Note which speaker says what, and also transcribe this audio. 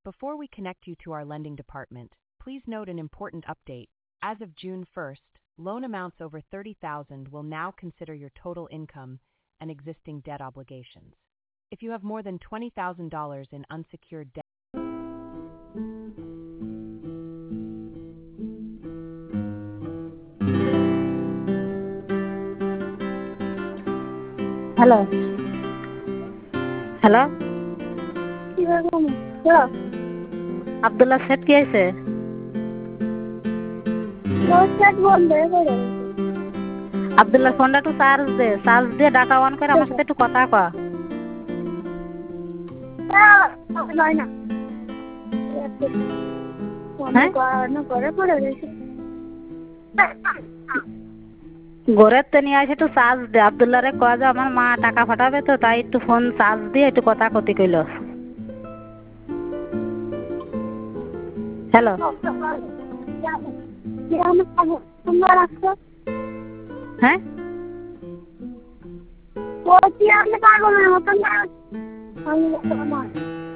Speaker 1: Before we connect you to our lending department, please note an important update. As of June 1st, loan amounts over $30,000 will now consider your total income and existing debt obligations. If you have more than $20,000 in unsecured debt.
Speaker 2: Hello. Hello.
Speaker 3: Hello.
Speaker 2: Abdullah set কি আছে?
Speaker 3: Set বন্ধ করে।
Speaker 2: আব্দুল্লাহ ফোনটা একটু charge দিয়ে data on করে আমার সাথে একটু কথা কয়।
Speaker 3: নয় না।
Speaker 2: হ্যাঁ?
Speaker 3: করে পড়ে গেছে।
Speaker 2: ঘরেতে নিয়ে এসে একটু চার্জ দে। আব্দুল্লাহরে কয় যে আমার মা টাকা পাঠাবে তো তাই একটু ফোন চার্জ দিয়ে একটু কথা কতি কইল। হ্যালো। হ্যাঁ?
Speaker 3: পাগলের মতন